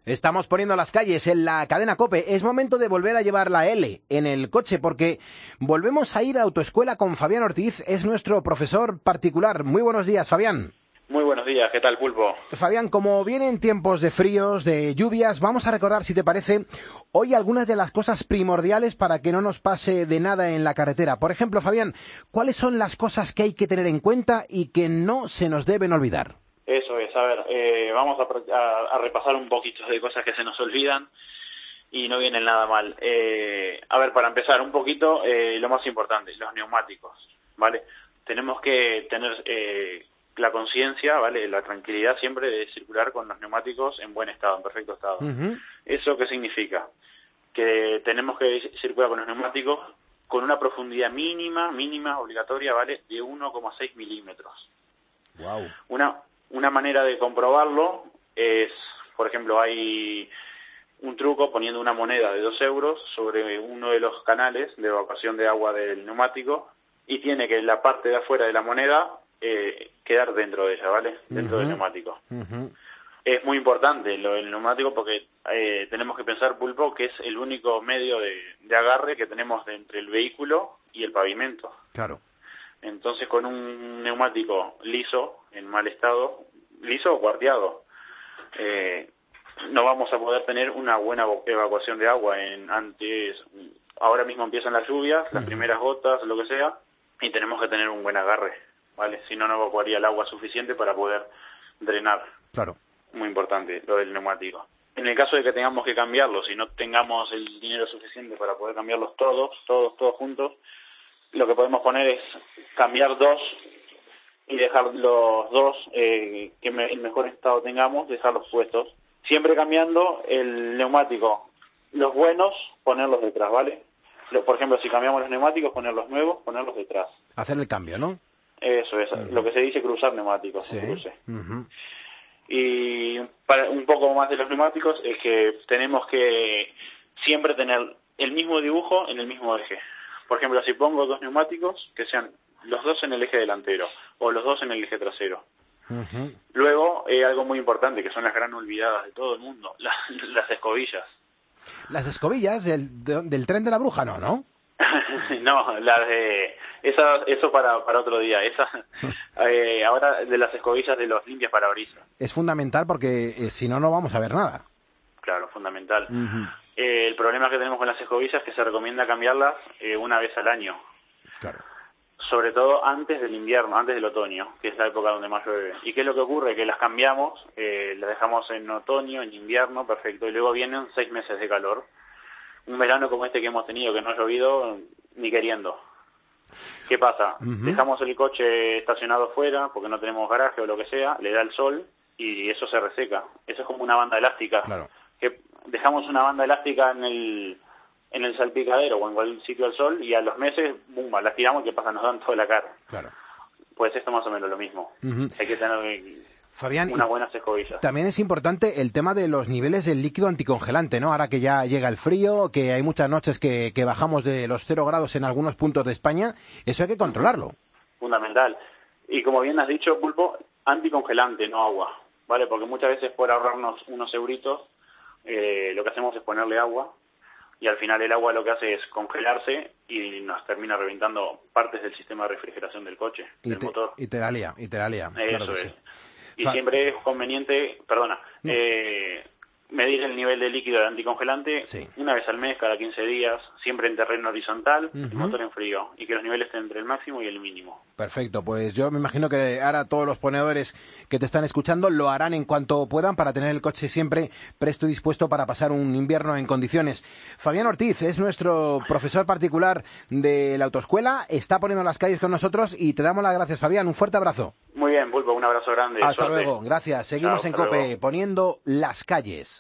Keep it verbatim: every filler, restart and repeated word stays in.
Estamos poniendo las calles en la cadena COPE. Es momento de volver a llevar la L en el coche porque volvemos a ir a autoescuela con Fabián Ortiz. Es nuestro profesor particular. Muy buenos días, Fabián. Muy buenos días, ¿qué tal, Pulpo? Fabián, como vienen tiempos de fríos, de lluvias, vamos a recordar, si te parece, hoy algunas de las cosas primordiales para que no nos pase de nada en la carretera. Por ejemplo, Fabián, ¿cuáles son las cosas que hay que tener en cuenta y que no se nos deben olvidar? Eso es, a ver, eh, vamos a, a, a repasar un poquito de cosas que se nos olvidan y no vienen nada mal. Eh, a ver, para empezar un poquito, eh, lo más importante, los neumáticos, ¿vale? Tenemos que tener eh, la conciencia, ¿vale? La tranquilidad siempre de circular con los neumáticos en buen estado, en perfecto estado. Uh-huh. ¿Eso qué significa? Que tenemos que circular con los neumáticos con una profundidad mínima, mínima, obligatoria, ¿vale? De uno coma seis milímetros. Wow. Una... Una manera de comprobarlo es, por ejemplo, hay un truco poniendo una moneda de dos euros sobre uno de los canales de evacuación de agua del neumático y tiene que la parte de afuera de la moneda eh, quedar dentro de ella, ¿vale? Dentro uh-huh. del neumático. Uh-huh. Es muy importante lo del neumático porque eh, tenemos que pensar, Pulpo, que es el único medio de, de agarre que tenemos de entre el vehículo y el pavimento. Claro. Entonces, con un neumático liso, en mal estado, liso o cuarteado, eh, no vamos a poder tener una buena evacuación de agua. En antes, ahora mismo empiezan las lluvias, las uh-huh. primeras gotas, lo que sea, y tenemos que tener un buen agarre, ¿vale? Si no, no evacuaría el agua suficiente para poder drenar. Claro. Muy importante, lo del neumático. En el caso de que tengamos que cambiarlos, si no tengamos el dinero suficiente para poder cambiarlos todos, todos, todos juntos, lo que podemos poner es cambiar dos y dejar los dos eh, que me, en mejor estado tengamos, dejarlos puestos. Siempre cambiando el neumático. Los buenos, ponerlos detrás, ¿vale? Por ejemplo, si cambiamos los neumáticos, poner los nuevos, ponerlos detrás. Hacer el cambio, ¿no? Eso es, uh-huh. lo que se dice cruzar neumáticos. Sí. Cruce. Uh-huh. Y para un poco más de los neumáticos es que tenemos que siempre tener el mismo dibujo en el mismo eje. Por ejemplo, si pongo dos neumáticos, que sean los dos en el eje delantero o los dos en el eje trasero. Uh-huh. Luego, eh, algo muy importante, que son las gran olvidadas de todo el mundo, las, las escobillas. ¿Las escobillas del, de, del tren de la bruja? No, ¿no? No, las de... Esa, eso para, para otro día. Esa, eh, ahora de las escobillas de los limpias parabrisas. Es fundamental porque eh, si no, no vamos a ver nada. Claro, fundamental. Uh-huh. Eh, el problema que tenemos con las escobillas es que se recomienda cambiarlas eh, una vez al año. Claro. Sobre todo antes del invierno, antes del otoño, que es la época donde más llueve. ¿Y qué es lo que ocurre? Que las cambiamos, eh, las dejamos en otoño, en invierno, perfecto, y luego vienen seis meses de calor. Un verano como este que hemos tenido, que no ha llovido ni queriendo. ¿Qué pasa? Uh-huh. Dejamos el coche estacionado fuera porque no tenemos garaje o lo que sea, le da el sol y eso se reseca. Eso es como una banda elástica. Claro. Que dejamos una banda elástica en el en el salpicadero o en cualquier sitio al sol y a los meses, ¡bum!, la tiramos y ¿qué pasa? Nos dan toda la cara. Claro. Pues esto más o menos lo mismo. Uh-huh. Hay que tener Fabián, unas buenas escobillas. También es importante el tema de los niveles del líquido anticongelante, ¿no? Ahora que ya llega el frío, que hay muchas noches que, que bajamos de los cero grados en algunos puntos de España, eso hay que controlarlo. Fundamental. Y como bien has dicho, Pulpo, anticongelante, no agua, ¿vale? Porque muchas veces por ahorrarnos unos euritos, eh, lo que hacemos es ponerle agua y al final el agua lo que hace es congelarse y nos termina reventando partes del sistema de refrigeración del coche, y del te, motor. Y te la lía, y te la lía. Eso claro es. Sí. Y Fa- siempre es conveniente, perdona, no. eh, medir el nivel de líquido del anticongelante sí. una vez al mes, cada quince días, siempre en terreno horizontal, uh-huh. y motor en frío, y que los niveles estén entre el máximo y el mínimo. Perfecto, pues yo me imagino que ahora todos los ponedores que te están escuchando lo harán en cuanto puedan para tener el coche siempre presto y dispuesto para pasar un invierno en condiciones. Fabián Ortiz es nuestro profesor particular de la autoescuela, está poniendo las calles con nosotros y te damos las gracias, Fabián, un fuerte abrazo. Muy bien, Pulpo, un abrazo grande. Hasta suerte. luego, gracias. Seguimos Chao, en hasta COPE luego. poniendo las calles.